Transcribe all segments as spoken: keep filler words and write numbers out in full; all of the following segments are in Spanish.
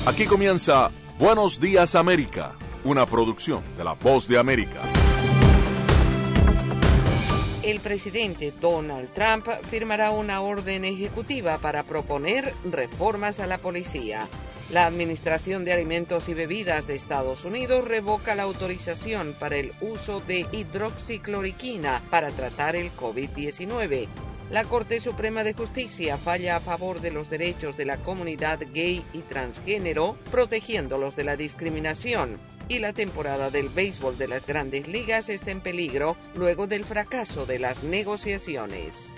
Aquí comienza Buenos Días América, una producción de La Voz de América. El presidente Donald Trump firmará una orden ejecutiva para proponer reformas a la policía. La Administración de Alimentos y Bebidas de Estados Unidos revoca la autorización para el uso de hidroxicloroquina para tratar el COVID diecinueve. La Corte Suprema de Justicia falla a favor de los derechos de la comunidad gay y transgénero, protegiéndolos de la discriminación. Y la temporada del béisbol de las Grandes Ligas está en peligro luego del fracaso de las negociaciones.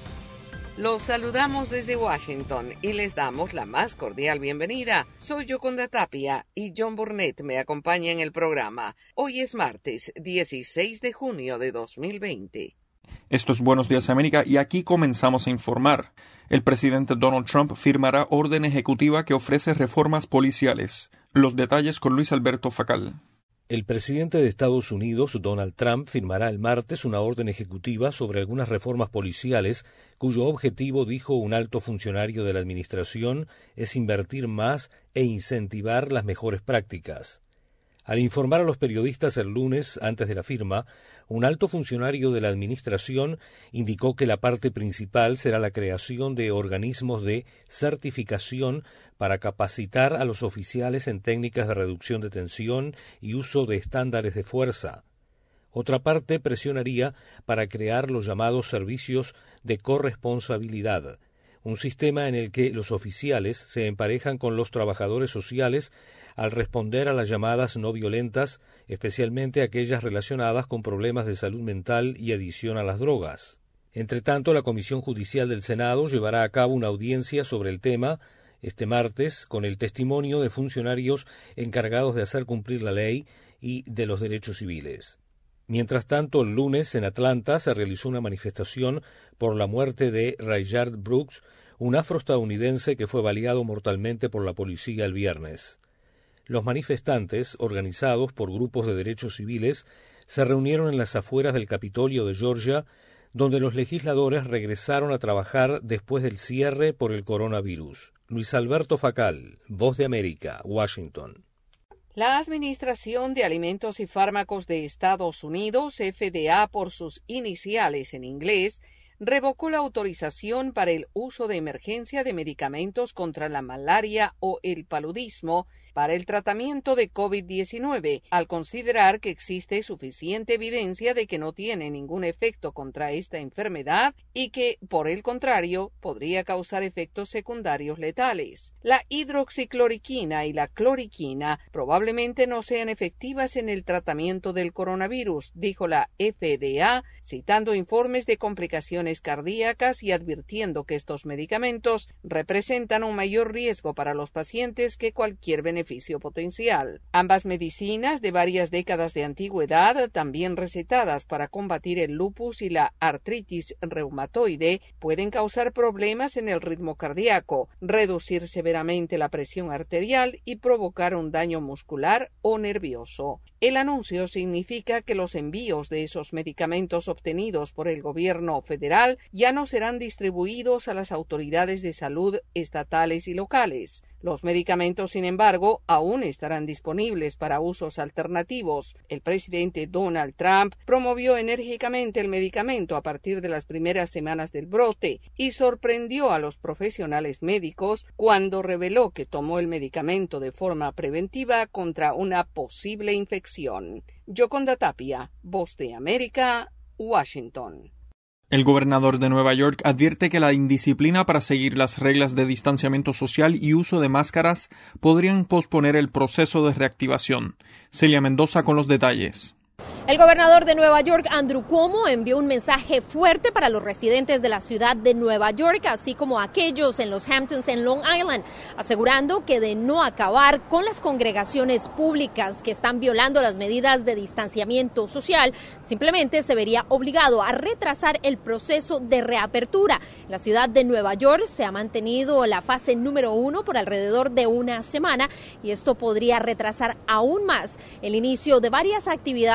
Los saludamos desde Washington y les damos la más cordial bienvenida. Soy Yoconda Tapia y John Burnett me acompaña en el programa. Hoy es martes, dieciséis de junio de dos mil veinte. Esto es Buenos Días América y aquí comenzamos a informar. El presidente Donald Trump firmará orden ejecutiva que ofrece reformas policiales. Los detalles con Luis Alberto Facal. El presidente de Estados Unidos, Donald Trump, firmará el martes una orden ejecutiva sobre algunas reformas policiales cuyo objetivo, dijo un alto funcionario de la administración, es invertir más e incentivar las mejores prácticas. Al informar a los periodistas el lunes, antes de la firma, un alto funcionario de la Administración indicó que la parte principal será la creación de organismos de certificación para capacitar a los oficiales en técnicas de reducción de tensión y uso de estándares de fuerza. Otra parte presionaría para crear los llamados servicios de corresponsabilidad, un sistema en el que los oficiales se emparejan con los trabajadores sociales al responder a las llamadas no violentas, especialmente aquellas relacionadas con problemas de salud mental y adicción a las drogas. Entre tanto, la Comisión Judicial del Senado llevará a cabo una audiencia sobre el tema este martes con el testimonio de funcionarios encargados de hacer cumplir la ley y de los derechos civiles. Mientras tanto, el lunes en Atlanta se realizó una manifestación por la muerte de Rayshard Brooks, un afroestadounidense que fue baleado mortalmente por la policía el viernes. Los manifestantes, organizados por grupos de derechos civiles, se reunieron en las afueras del Capitolio de Georgia, donde los legisladores regresaron a trabajar después del cierre por el coronavirus. Luis Alberto Facal, Voz de América, Washington. La Administración de Alimentos y Fármacos de Estados Unidos, F D A por sus iniciales en inglés, revocó la autorización para el uso de emergencia de medicamentos contra la malaria o el paludismo para el tratamiento de COVID diecinueve, al considerar que existe suficiente evidencia de que no tiene ningún efecto contra esta enfermedad y que, por el contrario, podría causar efectos secundarios letales. La hidroxicloroquina y la cloroquina probablemente no sean efectivas en el tratamiento del coronavirus, dijo la F D A, citando informes de complicaciones cardíacas y advirtiendo que estos medicamentos representan un mayor riesgo para los pacientes que cualquier beneficio potencial. Ambas medicinas de varias décadas de antigüedad, también recetadas para combatir el lupus y la artritis reumatoide, pueden causar problemas en el ritmo cardíaco, reducir severamente la presión arterial y provocar un daño muscular o nervioso. El anuncio significa que los envíos de esos medicamentos obtenidos por el gobierno federal ya no serán distribuidos a las autoridades de salud estatales y locales. Los medicamentos, sin embargo, aún estarán disponibles para usos alternativos. El presidente Donald Trump promovió enérgicamente el medicamento a partir de las primeras semanas del brote y sorprendió a los profesionales médicos cuando reveló que tomó el medicamento de forma preventiva contra una posible infección. Yoconda Tapia, Voz de América, Washington. El gobernador de Nueva York advierte que la indisciplina para seguir las reglas de distanciamiento social y uso de máscaras podrían posponer el proceso de reactivación. Celia Mendoza con los detalles. El gobernador de Nueva York, Andrew Cuomo, envió un mensaje fuerte para los residentes de la ciudad de Nueva York, así como aquellos en los Hamptons en Long Island, asegurando que de no acabar con las congregaciones públicas que están violando las medidas de distanciamiento social, simplemente se vería obligado a retrasar el proceso de reapertura. En la ciudad de Nueva York se ha mantenido la fase número uno por alrededor de una semana y esto podría retrasar aún más el inicio de varias actividades y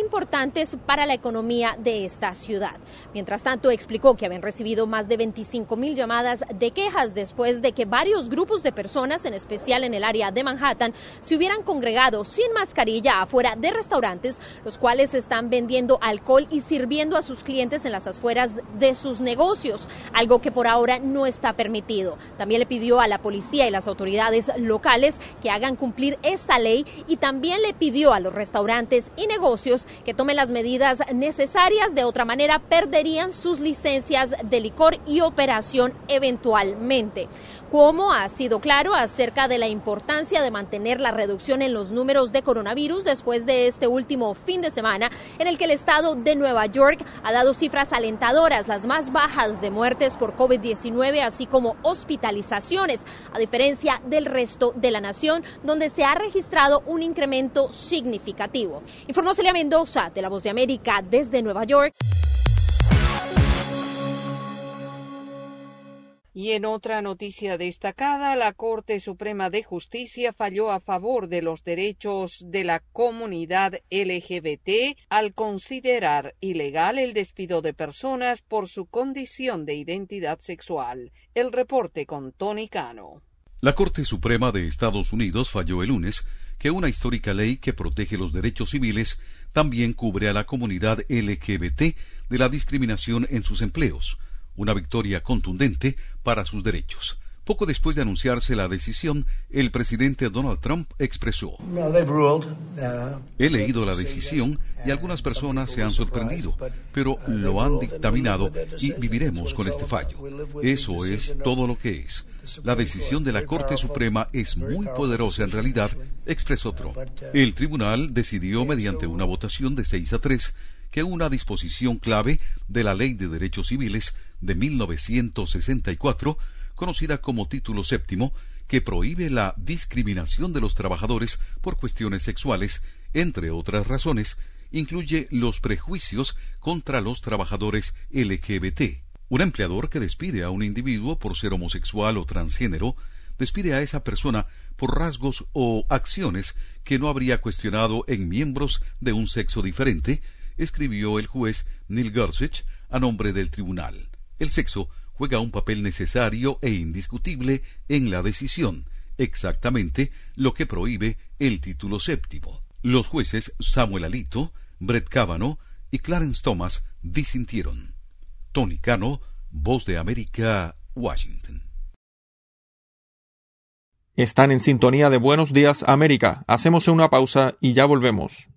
importantes para la economía de esta ciudad. Mientras tanto, explicó que habían recibido más de veinticinco mil llamadas de quejas después de que varios grupos de personas, en especial en el área de Manhattan, se hubieran congregado sin mascarilla afuera de restaurantes, los cuales están vendiendo alcohol y sirviendo a sus clientes en las afueras de sus negocios, algo que por ahora no está permitido. También le pidió a la policía y las autoridades locales que hagan cumplir esta ley y también le pidió a los restaurantes y negocios que tomen las medidas necesarias, de otra manera perderían sus licencias de licor y operación eventualmente. Cuomo ha sido claro acerca de la importancia de mantener la reducción en los números de coronavirus después de este último fin de semana, en el que el estado de Nueva York ha dado cifras alentadoras, las más bajas de muertes por COVID diecinueve, así como hospitalizaciones, a diferencia del resto de la nación, donde se ha registrado un incremento significativo. Informó Celia Mendoza, de La Voz de América, desde Nueva York. Y en otra noticia destacada, la Corte Suprema de Justicia falló a favor de los derechos de la comunidad L G B T al considerar ilegal el despido de personas por su condición de identidad sexual. El reporte con Tony Cano. La Corte Suprema de Estados Unidos falló el lunes que una histórica ley que protege los derechos civiles también cubre a la comunidad L G B T de la discriminación en sus empleos. Una victoria contundente para sus derechos. Poco después de anunciarse la decisión, el presidente Donald Trump expresó: he leído la decisión y algunas personas se han sorprendido, pero lo han dictaminado y viviremos con este fallo. Eso es todo lo que es. La decisión de la Corte Suprema es muy poderosa en realidad, expresó Trump. El tribunal decidió mediante una votación de seis a tres que una disposición clave de la Ley de Derechos Civiles de mil novecientos sesenta y cuatro, conocida como Título Séptimo, que prohíbe la discriminación de los trabajadores por cuestiones sexuales, entre otras razones, incluye los prejuicios contra los trabajadores L G B T. Un empleador que despide a un individuo por ser homosexual o transgénero, despide a esa persona por rasgos o acciones que no habría cuestionado en miembros de un sexo diferente, escribió el juez Neil Gorsuch a nombre del tribunal. El sexo juega un papel necesario e indiscutible en la decisión, exactamente lo que prohíbe el título séptimo. Los jueces Samuel Alito, Brett Kavanaugh y Clarence Thomas disintieron. Tony Cano, Voz de América, Washington. Están en sintonía de Buenos Días América. Hacemos una pausa y ya volvemos.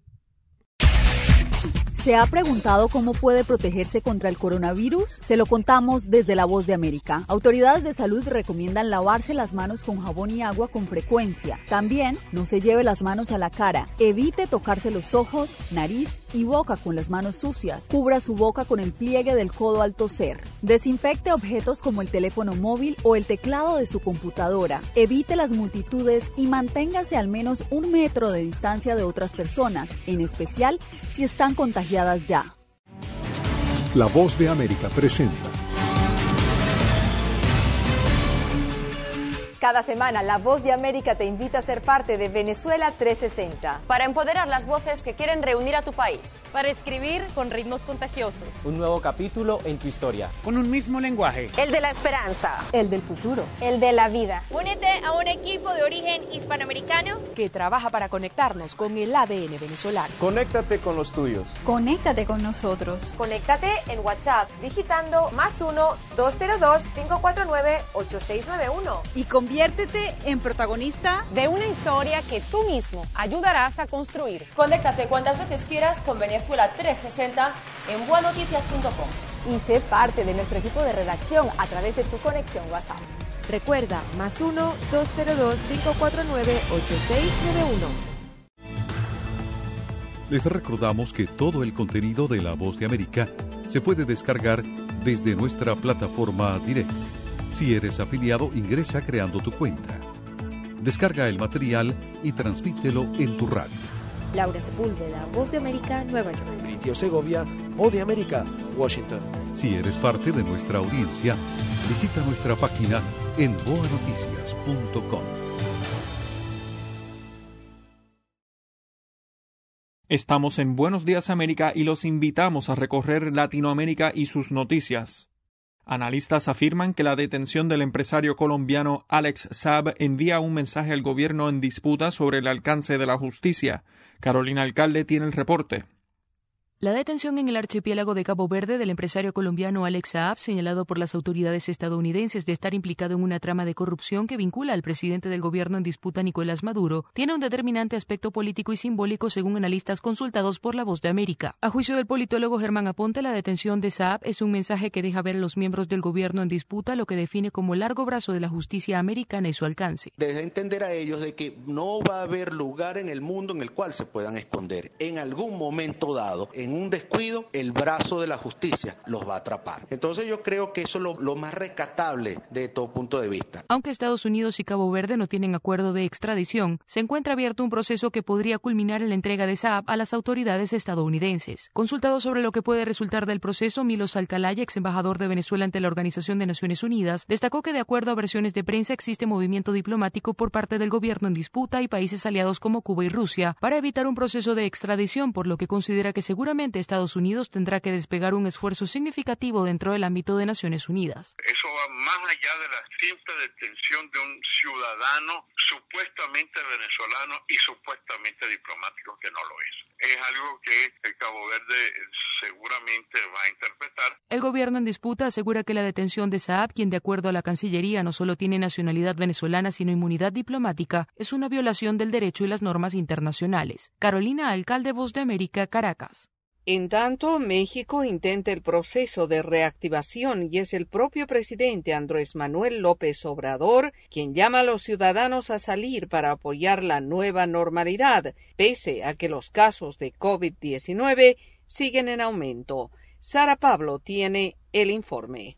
¿Se ha preguntado cómo puede protegerse contra el coronavirus? Se lo contamos desde La Voz de América. Autoridades de salud recomiendan lavarse las manos con jabón y agua con frecuencia. También no se lleve las manos a la cara. Evite tocarse los ojos, nariz y boca con las manos sucias. Cubra su boca con el pliegue del codo al toser. Desinfecte objetos como el teléfono móvil o el teclado de su computadora. Evite las multitudes y manténgase al menos un metro de distancia de otras personas, en especial si están contagiadas ya. La Voz de América presenta. Cada semana, La Voz de América te invita a ser parte de Venezuela trescientos sesenta. Para empoderar las voces que quieren reunir a tu país. Para escribir con ritmos contagiosos. Un nuevo capítulo en tu historia. Con un mismo lenguaje. El de la esperanza. El del futuro. El de la vida. Únete a un equipo de origen hispanoamericano que trabaja para conectarnos con el A D N venezolano. Conéctate con los tuyos. Conéctate con nosotros. Conéctate en WhatsApp digitando más uno, dos cero dos, cinco cuatro nueve, ocho seis nueve uno. Y con Conviértete en protagonista de una historia que tú mismo ayudarás a construir. Conéctate cuantas veces quieras con Venezuela trescientos sesenta en buenoticias punto com. Y sé parte de nuestro equipo de redacción a través de tu conexión WhatsApp. Recuerda, más uno, dos cero dos, cinco cuatro nueve, ocho seis nueve uno. Les recordamos que todo el contenido de La Voz de América se puede descargar desde nuestra plataforma Direct. Si eres afiliado, ingresa creando tu cuenta. Descarga el material y transmítelo en tu radio. Laura Sepúlveda, Voz de América, Nueva York. Britio Segovia, Voz de América, Washington. Si eres parte de nuestra audiencia, visita nuestra página en boa noticias punto com. Estamos en Buenos Días América y los invitamos a recorrer Latinoamérica y sus noticias. Analistas afirman que la detención del empresario colombiano Alex Saab envía un mensaje al gobierno en disputa sobre el alcance de la justicia. Carolina Alcalde tiene el reporte. La detención en el archipiélago de Cabo Verde del empresario colombiano Alex Saab, señalado por las autoridades estadounidenses de estar implicado en una trama de corrupción que vincula al presidente del gobierno en disputa Nicolás Maduro, tiene un determinante aspecto político y simbólico según analistas consultados por La Voz de América. A juicio del politólogo Germán Aponte, la detención de Saab es un mensaje que deja ver a los miembros del gobierno en disputa lo que define como largo brazo de la justicia americana y su alcance. Deja entender a ellos de que no va a haber lugar en el mundo en el cual se puedan esconder. En algún momento dado, en un descuido, el brazo de la justicia los va a atrapar. Entonces yo creo que eso es lo, lo más rescatable de todo punto de vista. Aunque Estados Unidos y Cabo Verde no tienen acuerdo de extradición, se encuentra abierto un proceso que podría culminar en la entrega de Saab a las autoridades estadounidenses. Consultado sobre lo que puede resultar del proceso, Milos Alcalay, ex embajador de Venezuela ante la Organización de Naciones Unidas, destacó que de acuerdo a versiones de prensa existe movimiento diplomático por parte del gobierno en disputa y países aliados como Cuba y Rusia para evitar un proceso de extradición, por lo que considera que seguramente Estados Unidos tendrá que despegar un esfuerzo significativo dentro del ámbito de Naciones Unidas. Eso va más allá de la simple detención de un ciudadano supuestamente venezolano y supuestamente diplomático, que no lo es. Es algo que el Cabo Verde seguramente va a interpretar. El gobierno en disputa asegura que la detención de Saab, quien de acuerdo a la Cancillería no solo tiene nacionalidad venezolana sino inmunidad diplomática, es una violación del derecho y las normas internacionales. Carolina Alcalde, Voz de América, Caracas. En tanto, México intenta el proceso de reactivación y es el propio presidente Andrés Manuel López Obrador quien llama a los ciudadanos a salir para apoyar la nueva normalidad, pese a que los casos de COVID diecinueve siguen en aumento. Sara Pablo tiene el informe.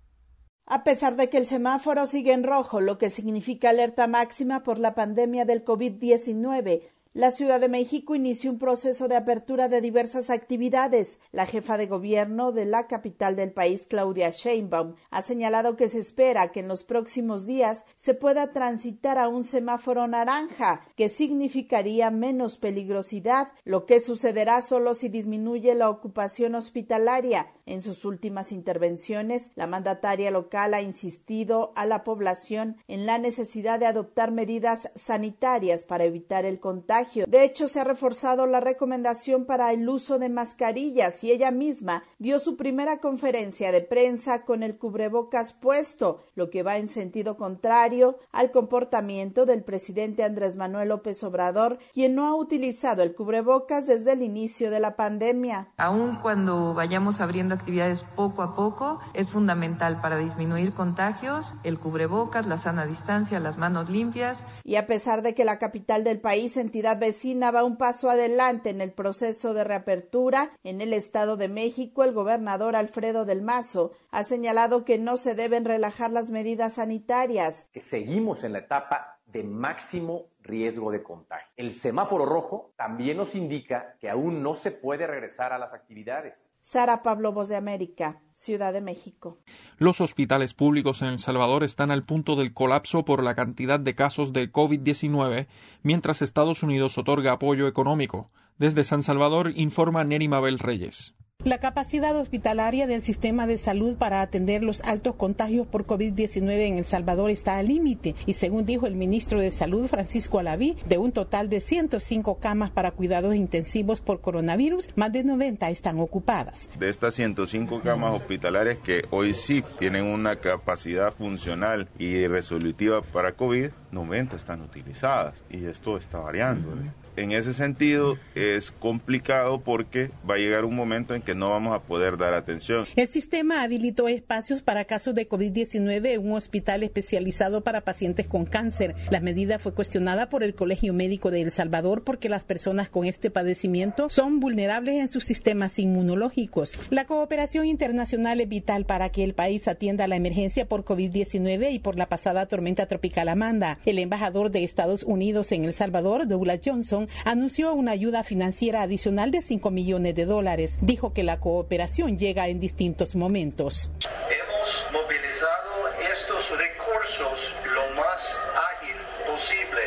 A pesar de que el semáforo sigue en rojo, lo que significa alerta máxima por la pandemia del COVID diecinueve, la Ciudad de México inició un proceso de apertura de diversas actividades. La jefa de gobierno de la capital del país, Claudia Sheinbaum, ha señalado que se espera que en los próximos días se pueda transitar a un semáforo naranja, que significaría menos peligrosidad, lo que sucederá solo si disminuye la ocupación hospitalaria. En sus últimas intervenciones, la mandataria local ha insistido a la población en la necesidad de adoptar medidas sanitarias para evitar el contagio. De hecho, se ha reforzado la recomendación para el uso de mascarillas y ella misma dio su primera conferencia de prensa con el cubrebocas puesto, lo que va en sentido contrario al comportamiento del presidente Andrés Manuel López Obrador, quien no ha utilizado el cubrebocas desde el inicio de la pandemia. Aun cuando vayamos abriendo actividades poco a poco, es fundamental para disminuir contagios el cubrebocas, la sana distancia, las manos limpias. Y a pesar de que la capital del país, entidad vecina, va un paso adelante en el proceso de reapertura, en el Estado de México, el gobernador Alfredo del Mazo ha señalado que no se deben relajar las medidas sanitarias. Que seguimos en la etapa de máximo riesgo de contagio. El semáforo rojo también nos indica que aún no se puede regresar a las actividades. Sara Pablo, Voz de América, Ciudad de México. Los hospitales públicos en El Salvador están al punto del colapso por la cantidad de casos de COVID diecinueve, mientras Estados Unidos otorga apoyo económico. Desde San Salvador informa Neri Mabel Reyes. La capacidad hospitalaria del sistema de salud para atender los altos contagios por COVID diecinueve en El Salvador está al límite y, según dijo el ministro de Salud, Francisco Alaví, de un total de ciento cinco camas para cuidados intensivos por coronavirus, más de noventa están ocupadas. De estas ciento cinco camas hospitalarias que hoy sí tienen una capacidad funcional y resolutiva para COVID, noventa están utilizadas y esto está variando. En ese sentido es complicado porque va a llegar un momento en que no vamos a poder dar atención. El sistema habilitó espacios para casos de COVID diecinueve en un hospital especializado para pacientes con cáncer. La medida fue cuestionada por el Colegio Médico de El Salvador porque las personas con este padecimiento son vulnerables en sus sistemas inmunológicos. La cooperación internacional es vital para que el país atienda la emergencia por COVID diecinueve y por la pasada tormenta tropical Amanda. El embajador de Estados Unidos en El Salvador, Douglas Johnson, anunció una ayuda financiera adicional de cinco millones de dólares. Dijo que la cooperación llega en distintos momentos. Hemos movilizado estos recursos lo más ágil posible porque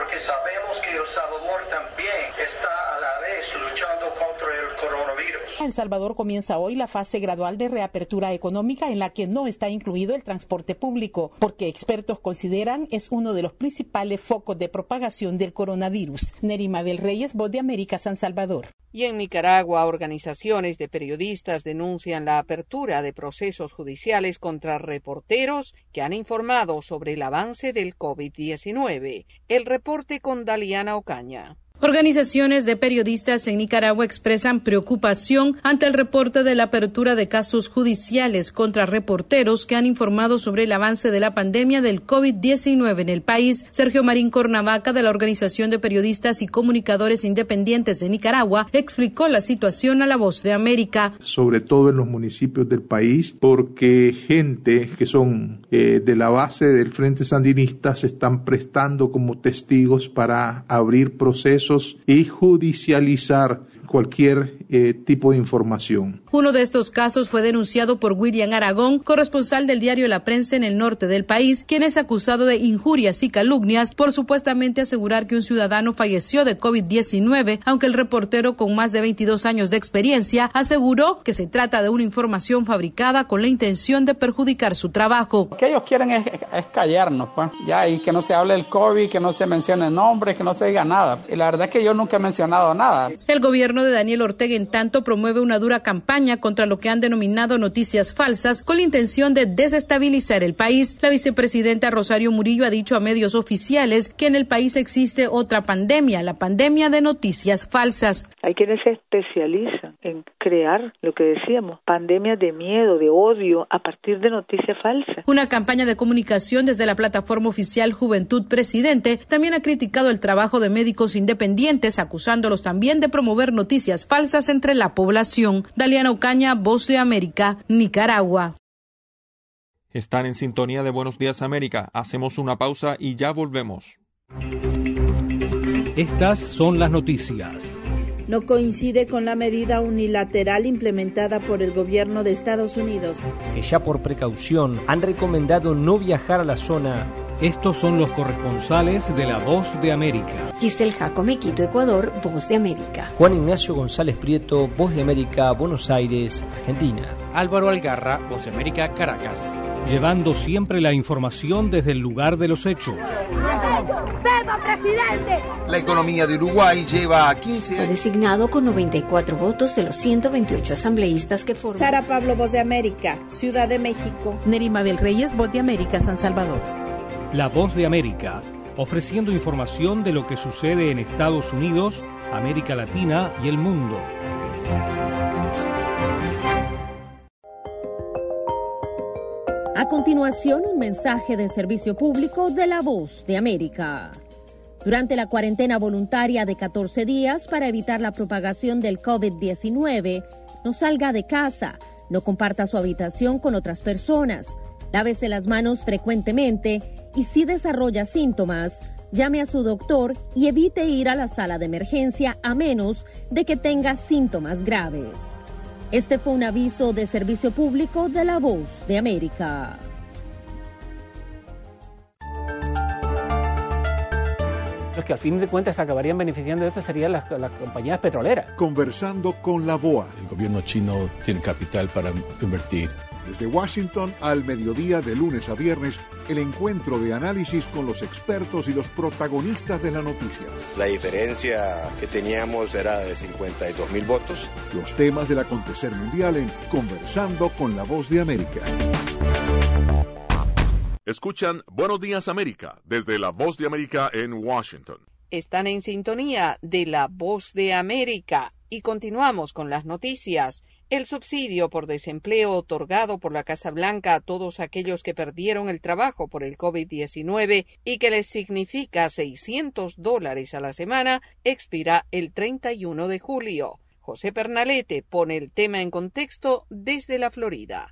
porque sabemos que El Salvador también está a la vez luchando contra el coronavirus. El Salvador comienza hoy la fase gradual de reapertura económica en la que no está incluido el transporte público, porque expertos consideran es uno de los principales focos de propagación del coronavirus. Nerima del Reyes, Voz de América, San Salvador. Y en Nicaragua, organizaciones de periodistas denuncian la apertura de procesos judiciales contra reporteros que han informado sobre el avance del COVID diecinueve. El reporte con Daliana Ocaña. Organizaciones de periodistas en Nicaragua expresan preocupación ante el reporte de la apertura de casos judiciales contra reporteros que han informado sobre el avance de la pandemia del COVID diecinueve en el país. Sergio Marín Cornavaca, de la Organización de Periodistas y Comunicadores Independientes de Nicaragua, explicó la situación a La Voz de América. Sobre todo en los municipios del país, porque gente que son eh, de la base del Frente Sandinista se están prestando como testigos para abrir procesos y judicializar cualquier eh, tipo de información. Uno de estos casos fue denunciado por William Aragón, corresponsal del diario La Prensa en el norte del país, quien es acusado de injurias y calumnias por supuestamente asegurar que un ciudadano falleció de COVID diecinueve, aunque el reportero, con más de veintidós años de experiencia, aseguró que se trata de una información fabricada con la intención de perjudicar su trabajo. Lo que ellos quieren es, es callarnos, pues, ya, y que no se hable del COVID, que no se mencione nombre, que no se diga nada. Y la verdad es que yo nunca he mencionado nada. El gobierno de Daniel Ortega, en tanto, promueve una dura campaña contra lo que han denominado noticias falsas con la intención de desestabilizar el país. La vicepresidenta Rosario Murillo ha dicho a medios oficiales que en el país existe otra pandemia, la pandemia de noticias falsas. Hay quienes se especializan en crear lo que decíamos, pandemias de miedo, de odio, a partir de noticias falsas. Una campaña de comunicación desde la plataforma oficial Juventud Presidente también ha criticado el trabajo de médicos independientes, acusándolos también de promover noticias falsas entre la población. Daliana Ocaña, Voz de América, Nicaragua. Están en sintonía de Buenos Días América. Hacemos una pausa y ya volvemos. Estas son las noticias. No coincide con la medida unilateral implementada por el gobierno de Estados Unidos. Que ya por precaución han recomendado no viajar a la zona. Estos son los corresponsales de La Voz de América. Giselle Jacome, Quito, Ecuador, Voz de América. Juan Ignacio González Prieto, Voz de América, Buenos Aires, Argentina. Álvaro Algarra, Voz de América, Caracas. Llevando siempre la información desde el lugar de los hechos. ¡Presidente! La economía de Uruguay lleva quince años. Fue designado con noventa y cuatro votos de los ciento veintiocho asambleístas que forman. Sara Pablo, Voz de América, Ciudad de México. Nerima del Reyes, Voz de América, San Salvador. La Voz de América, ofreciendo información de lo que sucede en Estados Unidos, América Latina y el mundo. A continuación, un mensaje de servicio público de La Voz de América. Durante la cuarentena voluntaria de catorce días para evitar la propagación del COVID diecinueve, no salga de casa, no comparta su habitación con otras personas, lávese las manos frecuentemente y si desarrolla síntomas, llame a su doctor y evite ir a la sala de emergencia a menos de que tenga síntomas graves. Este fue un aviso de servicio público de La Voz de América. Los que al fin de cuentas acabarían beneficiando de esto serían las, las compañías petroleras. Conversando con la B O A. El gobierno chino tiene capital para invertir. Desde Washington al mediodía de lunes a viernes, el encuentro de análisis con los expertos y los protagonistas de la noticia. La diferencia que teníamos era de cincuenta y dos mil votos. Los temas del acontecer mundial en Conversando con la Voz de América. Escuchan Buenos Días América desde la Voz de América en Washington. Están en sintonía de la Voz de América y continuamos con las noticias. El subsidio por desempleo otorgado por la Casa Blanca a todos aquellos que perdieron el trabajo por el COVID diecinueve y que les significa seiscientos dólares a la semana expira el treinta y uno de julio. José Pernalete pone el tema en contexto desde la Florida.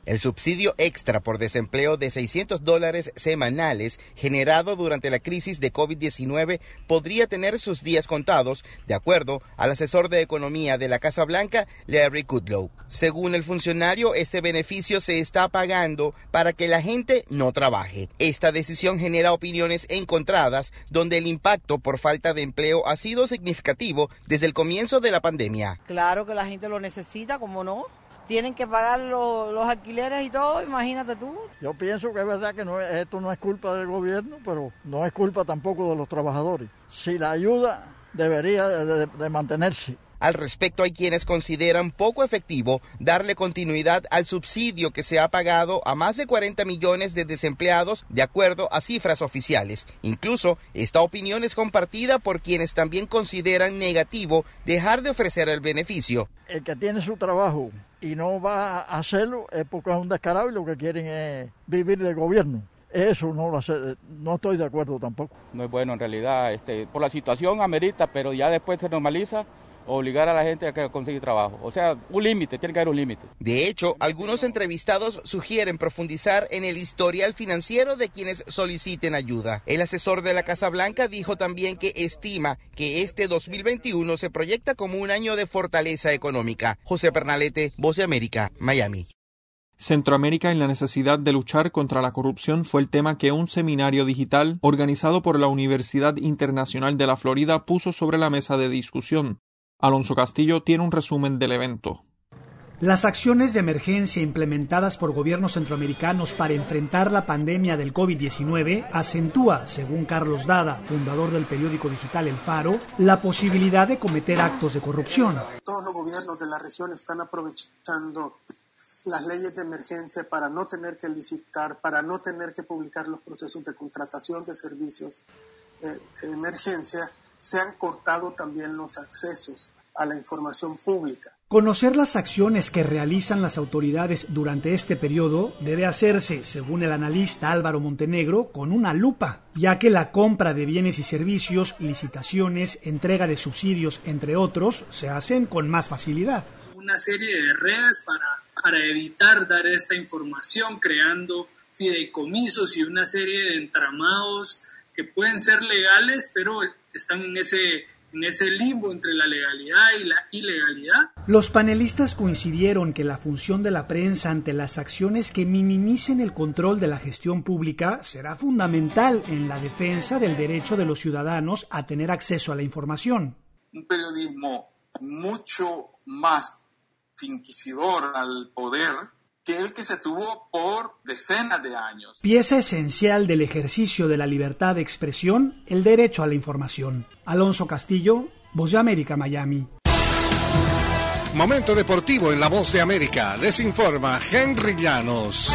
El subsidio extra por desempleo de seiscientos dólares semanales generado durante la crisis de COVID diecinueve podría tener sus días contados, de acuerdo al asesor de economía de la Casa Blanca, Larry Kudlow. Según el funcionario, este beneficio se está pagando para que la gente no trabaje. Esta decisión genera opiniones encontradas, donde el impacto por falta de empleo ha sido significativo desde el comienzo de la pandemia. Claro que la gente lo necesita, ¿cómo no? Tienen que pagar lo, los alquileres y todo, imagínate tú. Yo pienso que es verdad que no, esto no es culpa del gobierno, pero no es culpa tampoco de los trabajadores. Si la ayuda debería de, de, de mantenerse. Al respecto, hay quienes consideran poco efectivo darle continuidad al subsidio que se ha pagado a más de cuarenta millones de desempleados, de acuerdo a cifras oficiales. Incluso, esta opinión es compartida por quienes también consideran negativo dejar de ofrecer el beneficio. El que tiene su trabajo y no va a hacerlo es porque es un descarado y lo que quieren es vivir del gobierno. Eso no lo hace, no estoy de acuerdo tampoco. No es bueno en realidad, este, por la situación amerita, pero ya después se normaliza. Obligar a la gente a conseguir trabajo. O sea, un límite, tiene que haber un límite. De hecho, algunos entrevistados sugieren profundizar en el historial financiero de quienes soliciten ayuda. El asesor de la Casa Blanca dijo también que estima que este dos mil veintiuno se proyecta como un año de fortaleza económica. José Pernalete, Voz de América, Miami. Centroamérica y la necesidad de luchar contra la corrupción fue el tema que un seminario digital organizado por la Universidad Internacional de la Florida puso sobre la mesa de discusión. Alonso Castillo tiene un resumen del evento. Las acciones de emergencia implementadas por gobiernos centroamericanos para enfrentar la pandemia del COVID diecinueve acentúa, según Carlos Dada, fundador del periódico digital El Faro, la posibilidad de cometer actos de corrupción. Todos los gobiernos de la región están aprovechando las leyes de emergencia para no tener que licitar, para no tener que publicar los procesos de contratación de servicios eh, de emergencia. Se han cortado también los accesos a la información pública. Conocer las acciones que realizan las autoridades durante este periodo debe hacerse, según el analista Álvaro Montenegro, con una lupa, ya que la compra de bienes y servicios, licitaciones, entrega de subsidios, entre otros, se hacen con más facilidad. Una serie de redes para, para evitar dar esta información, creando fideicomisos y una serie de entramados que pueden ser legales, pero están en ese, en ese limbo entre la legalidad y la ilegalidad. Los panelistas coincidieron que la función de la prensa ante las acciones que minimicen el control de la gestión pública será fundamental en la defensa del derecho de los ciudadanos a tener acceso a la información. Un periodismo mucho más inquisidor al poder que el que se tuvo por decenas de años. Pieza esencial del ejercicio de la libertad de expresión, el derecho a la información. Alonso Castillo, Voz de América, Miami. Momento deportivo en la Voz de América. Les informa Henry Llanos.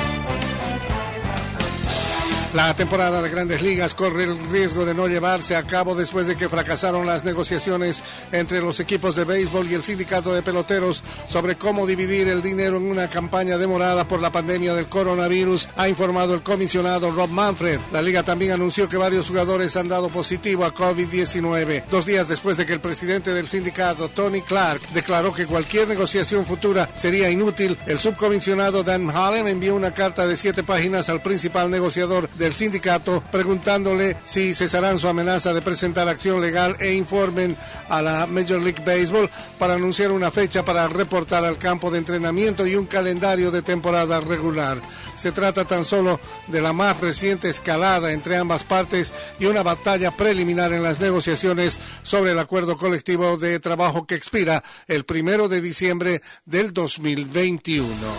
La temporada de Grandes Ligas corre el riesgo de no llevarse a cabo después de que fracasaron las negociaciones entre los equipos de béisbol y el sindicato de peloteros sobre cómo dividir el dinero en una campaña demorada por la pandemia del coronavirus, ha informado el comisionado Rob Manfred. La liga también anunció que varios jugadores han dado positivo a COVID diecinueve. Dos días después de que el presidente del sindicato, Tony Clark, declaró que cualquier negociación futura sería inútil, el subcomisionado Dan Halem envió una carta de siete páginas al principal negociador del sindicato preguntándole si cesarán su amenaza de presentar acción legal e informen a la Major League Baseball para anunciar una fecha para reportar al campo de entrenamiento y un calendario de temporada regular. Se trata tan solo de la más reciente escalada entre ambas partes y una batalla preliminar en las negociaciones sobre el acuerdo colectivo de trabajo que expira el primero de diciembre del dos mil veintiuno.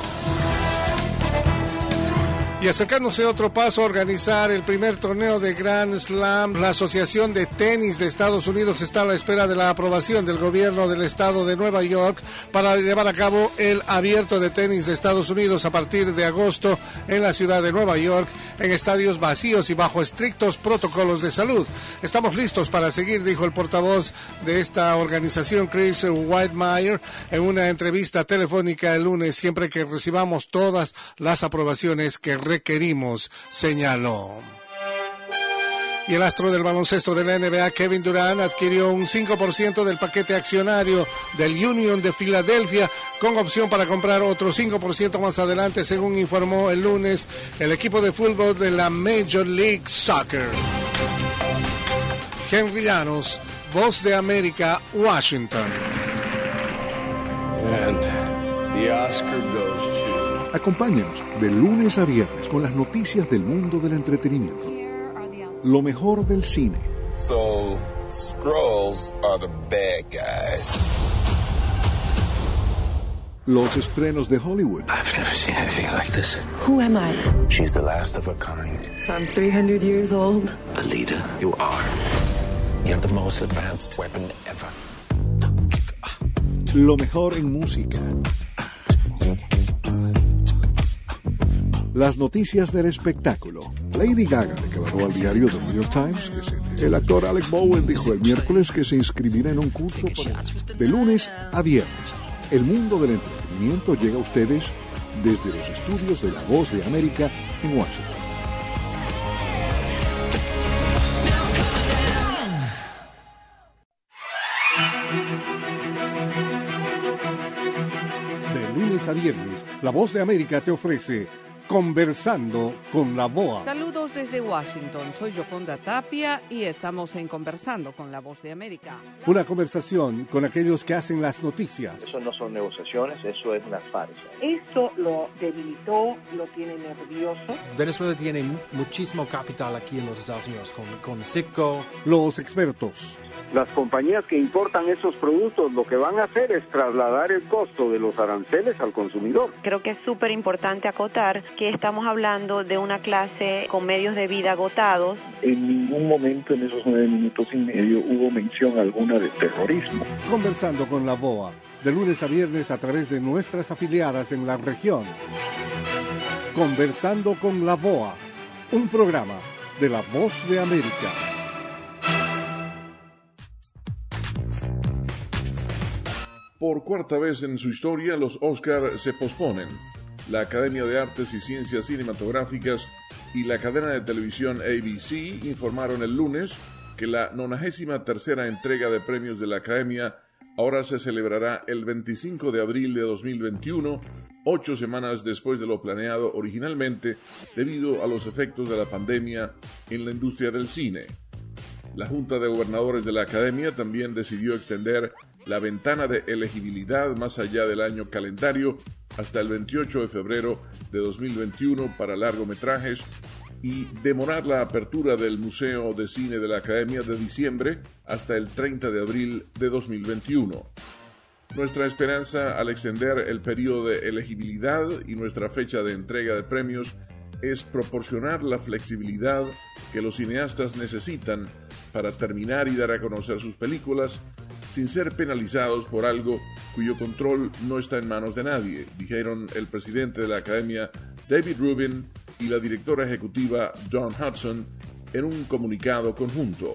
Y acercándose otro paso a organizar el primer torneo de Grand Slam, la Asociación de Tenis de Estados Unidos está a la espera de la aprobación del gobierno del estado de Nueva York para llevar a cabo el Abierto de Tenis de Estados Unidos a partir de agosto en la ciudad de Nueva York, en estadios vacíos y bajo estrictos protocolos de salud. Estamos listos para seguir, dijo el portavoz de esta organización, Chris Whitemeyer, en una entrevista telefónica el lunes, siempre que recibamos todas las aprobaciones que requerimos, señaló. Y el astro del baloncesto de la N B A, Kevin Durant, adquirió un cinco por ciento del paquete accionario del Union de Filadelfia, con opción para comprar otro cinco por ciento más adelante, según informó el lunes el equipo de fútbol de la Major League Soccer. Henry Llanos, Voz de América, Washington. And the Oscar goes to... Acompáñenos de lunes a viernes con las noticias del mundo del entretenimiento. Lo mejor del cine. So, Skrulls are the bad guys. Los estrenos de Hollywood. I've never seen anything like this. Who am I? She's the last of her kind. So I'm three hundred years old. Alita, you are. You have the most advanced weapon ever. Lo mejor en música. Las noticias del espectáculo. Lady Gaga declaró al diario The New York Times que se... El actor Alec Bowen dijo el miércoles que se inscribirá en un curso para... de lunes a viernes. El mundo del entretenimiento llega a ustedes desde los estudios de La Voz de América en Washington. De lunes a viernes, La Voz de América te ofrece Conversando con la V O A. Saludos desde Washington, soy Yoconda Tapia y estamos en Conversando con la Voz de América. Una conversación con aquellos que hacen las noticias. Eso no son negociaciones, eso es una farsa. Esto lo debilitó, lo tiene nervioso. Venezuela tiene muchísimo capital aquí en los Estados Unidos, con, con Citgo. Los expertos. Las compañías que importan esos productos lo que van a hacer es trasladar el costo de los aranceles al consumidor. Creo que es súper importante acotar que estamos hablando de una clase con medios de vida agotados. En ningún momento en esos nueve minutos y medio hubo mención alguna de terrorismo. Conversando con la V O A, de lunes a viernes a través de nuestras afiliadas en la región. Conversando con la V O A, un programa de La Voz de América. Por cuarta vez en su historia, los Oscar se posponen. La Academia de Artes y Ciencias Cinematográficas y la cadena de televisión A B C informaron el lunes que la nonagésima tercera entrega de premios de la Academia ahora se celebrará el veinticinco de abril de dos mil veintiuno, ocho semanas después de lo planeado originalmente debido a los efectos de la pandemia en la industria del cine. La Junta de Gobernadores de la Academia también decidió extender la ventana de elegibilidad más allá del año calendario hasta el veintiocho de febrero de dos mil veintiuno para largometrajes y demorar la apertura del Museo de Cine de la Academia de diciembre hasta el treinta de abril de dos mil veintiuno. Nuestra esperanza al extender el periodo de elegibilidad y nuestra fecha de entrega de premios es proporcionar la flexibilidad que los cineastas necesitan para terminar y dar a conocer sus películas sin ser penalizados por algo cuyo control no está en manos de nadie, dijeron el presidente de la Academia David Rubin y la directora ejecutiva Dawn Hudson en un comunicado conjunto.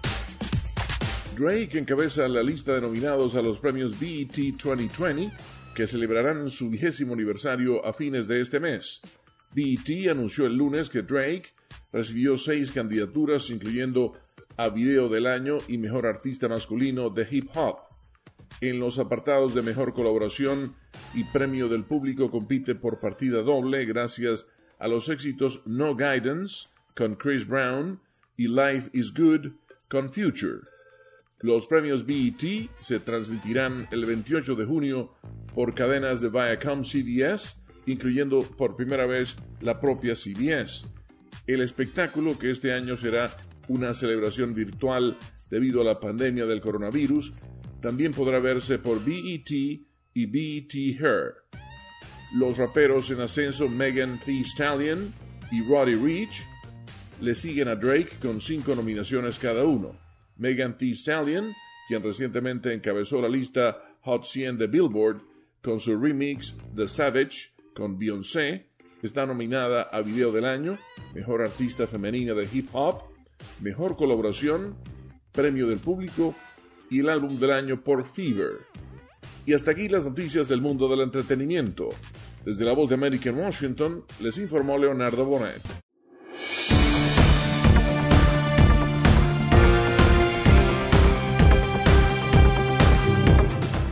Drake encabeza la lista de nominados a los premios B E T veinte veinte, que celebrarán su vigésimo aniversario a fines de este mes. B E T anunció el lunes que Drake recibió seis candidaturas, incluyendo a Video del Año y Mejor Artista Masculino de Hip Hop. En los apartados de Mejor Colaboración y Premio del Público compite por partida doble gracias a los éxitos No Guidance con Chris Brown y Life is Good con Future. Los premios B E T se transmitirán el veintiocho de junio por cadenas de Viacom C B S, incluyendo por primera vez la propia C B S. El espectáculo, que este año será una celebración virtual debido a la pandemia del coronavirus, también podrá verse por B E T y B E T Her. Los raperos en ascenso Megan Thee Stallion y Roddy Ricch le siguen a Drake con cinco nominaciones cada uno. Megan Thee Stallion, quien recientemente encabezó la lista Hot cien de Billboard con su remix The Savage con Beyoncé, está nominada a Video del Año, Mejor Artista Femenina de Hip Hop, Mejor Colaboración, Premio del Público y el Álbum del Año por Fever. Y hasta aquí las noticias del mundo del entretenimiento. Desde La Voz de América en Washington, les informó Leonardo Bonet.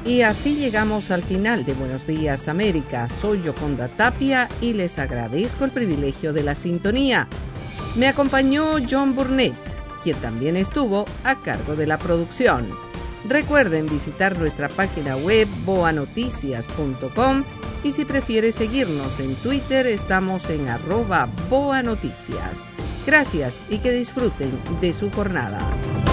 Y así llegamos al final de Buenos Días América. Soy Yoconda Tapia y les agradezco el privilegio de la sintonía. Me acompañó John Burnett, quien también estuvo a cargo de la producción. Recuerden visitar nuestra página web boa noticias punto com y si prefiere seguirnos en Twitter estamos en arroba boanoticias. Gracias y que disfruten de su jornada.